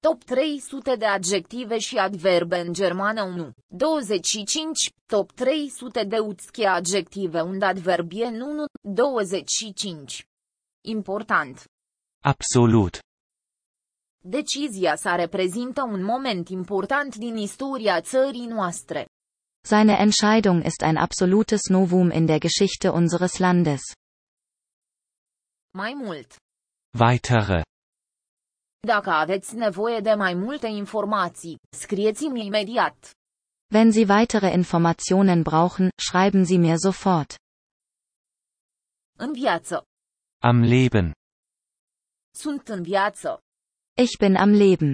Top 300 de adjective și adverbe în germană 1. 25. Top 300 de uitschie adjective und Adverbien 1. 25. Important. Absolut. Decizia sa reprezintă un moment important din istoria țării noastre. Seine Entscheidung ist ein absolutes Novum in der Geschichte unseres Landes. Mai mult. Weitere. Dacă aveți nevoie de mai multe informații, scrieți-mi imediat. Wenn Sie weitere Informationen brauchen, schreiben Sie mir sofort. În viață. Am Leben. Sunt în viață. Ich bin am Leben.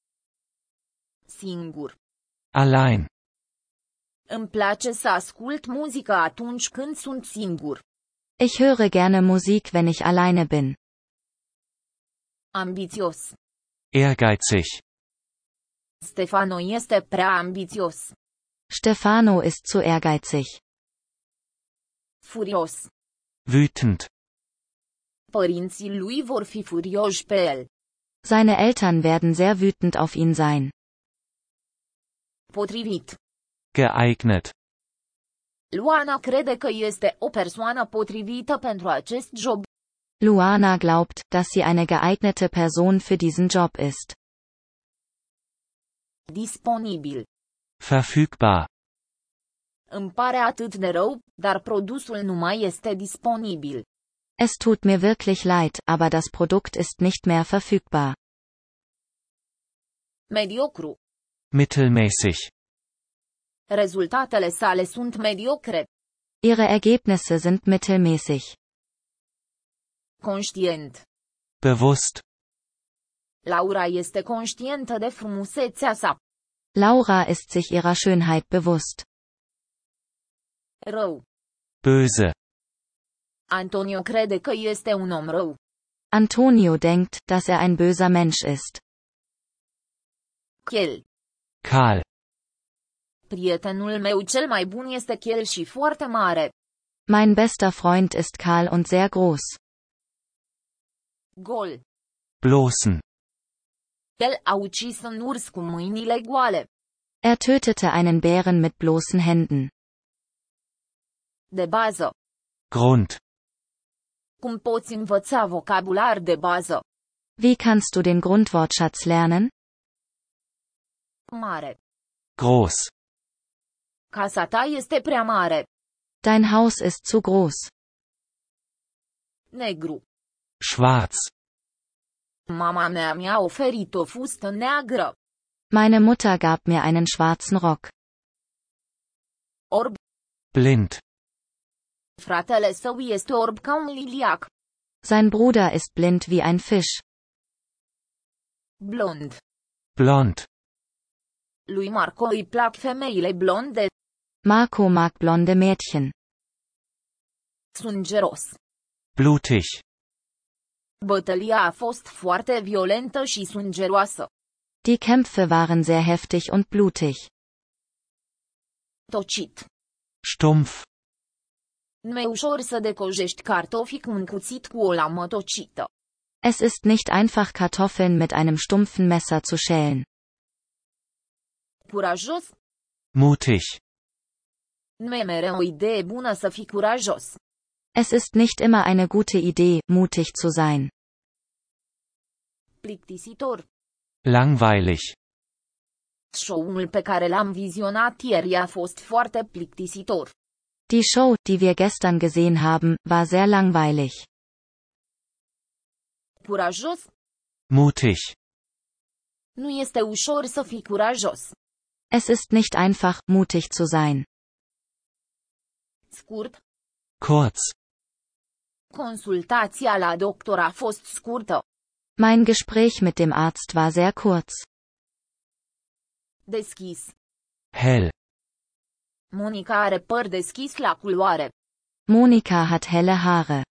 Singur. Allein. Îmi place să ascult muzică atunci când sunt singur. Ich höre gerne Musik, wenn ich alleine bin. Ambițios. Ehrgeizig. Stefano este prea ambițios. Stefano ist zu ehrgeizig. Furios. Wütend. Părinții lui vor fi furioși pe el. Seine Eltern werden sehr wütend auf ihn sein. Potrivit. Geeignet. Luana crede că este o persoană potrivită pentru acest job. Luana glaubt, dass sie eine geeignete Person für diesen Job ist. Disponibil. Verfügbar. Îmi pare atât de rău, dar produsul nu mai este disponibil. Es tut mir wirklich leid, aber das Produkt ist nicht mehr verfügbar. Mediocru. Mittelmäßig. Rezultatele sale sunt mediocre. Ihre Ergebnisse sind mittelmäßig. Conștient. Bewusst. Laura este conștientă de frumusețea sa. Laura ist sich ihrer Schönheit bewusst. Rău. Böse. Antonio crede că este un om rău. Antonio denkt, dass er ein böser Mensch ist. Chel. Kahl. Prietenul meu cel mai bun este chel și foarte mare. Mein bester Freund ist kahl und sehr groß. Gol. Bloßen. El a ucis un urs cu mâinile goale. Er tötete einen Bären mit bloßen Händen. De bază. Grund. Cum poți învăța vocabular de bază? Wie kannst du den Grundwortschatz lernen? Mare. Groß. Casa ta este prea mare. Dein Haus ist zu groß. Negru. Schwarz. Mama mea mi-a oferit o fustă neagră. Meine Mutter gab mir einen schwarzen Rock. Orb. Blind. Fratele său este orb ca un liliac. Sein Bruder ist blind wie ein Fisch. Blond. Blond. Lui Marco îi plac femeile blonde. Marco mag blonde Mädchen. Sângeros. Blutig. Bătălia a fost foarte violentă și sângeroasă. Die Kämpfe waren sehr heftig und blutig. Tocit. Stumpf. Nu e ușor să decojești cartofi cu un cuțit cu o lamă tocită. Es ist nicht einfach, Kartoffeln mit einem stumpfen Messer zu schälen. Curajos. Mutig. Nu e mereu o idee bună să fii curajos. Es ist nicht immer eine gute Idee, mutig zu sein. Plictisitor. Langweilig. Show-ul pe care l-am vizionat ieri a fost foarte plictisitor. Die Show, die wir gestern gesehen haben, war sehr langweilig. Curajos. Mutig. Nu este ușor să fii curajos. Es ist nicht einfach, mutig zu sein. Scurt. Kurz. Consultația la doctor a fost scurtă. Mein Gespräch mit dem Arzt war sehr kurz. Deschis. Hell. Monica are păr deschis la culoare. Monika hat helle Haare.